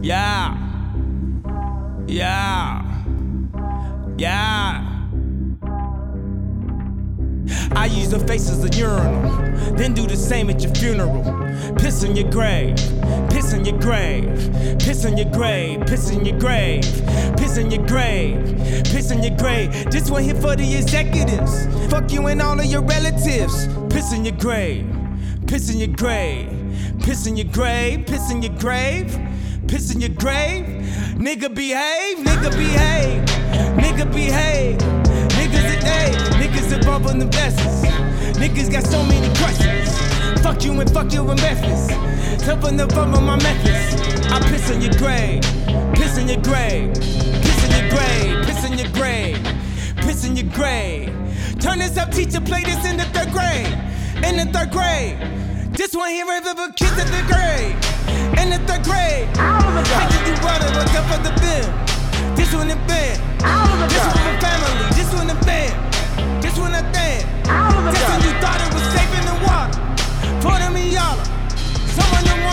Yeah. Yeah. Yeah. I use your face as a urinal, then do the same at your funeral. Piss in your grave, piss in your grave, piss in your grave, piss in your grave, piss in your grave, piss in your grave. This one here for the executives. Fuck you and all of your relatives. Piss in your grave, piss in your grave, piss in your grave, piss in your grave, piss in your grave. Nigga behave, nigga behave, nigga behave. Niggas today, niggas involved in the blessings. Niggas got so many questions. Fuck you and fuck your investments. Helping to bump on my methods. I piss in your grave, piss in your grave, piss in your grave, piss in your grave, piss in your grave. Turn this up, teacher, play this in the third grade. In the third grade. This one here is for kids in the grade. In the third grade. Taking you water, what's up for the bill? This one in bed. This one for family. This one in bed. This one a thing. This one you thought it was safe in the water. For them y'all. Someone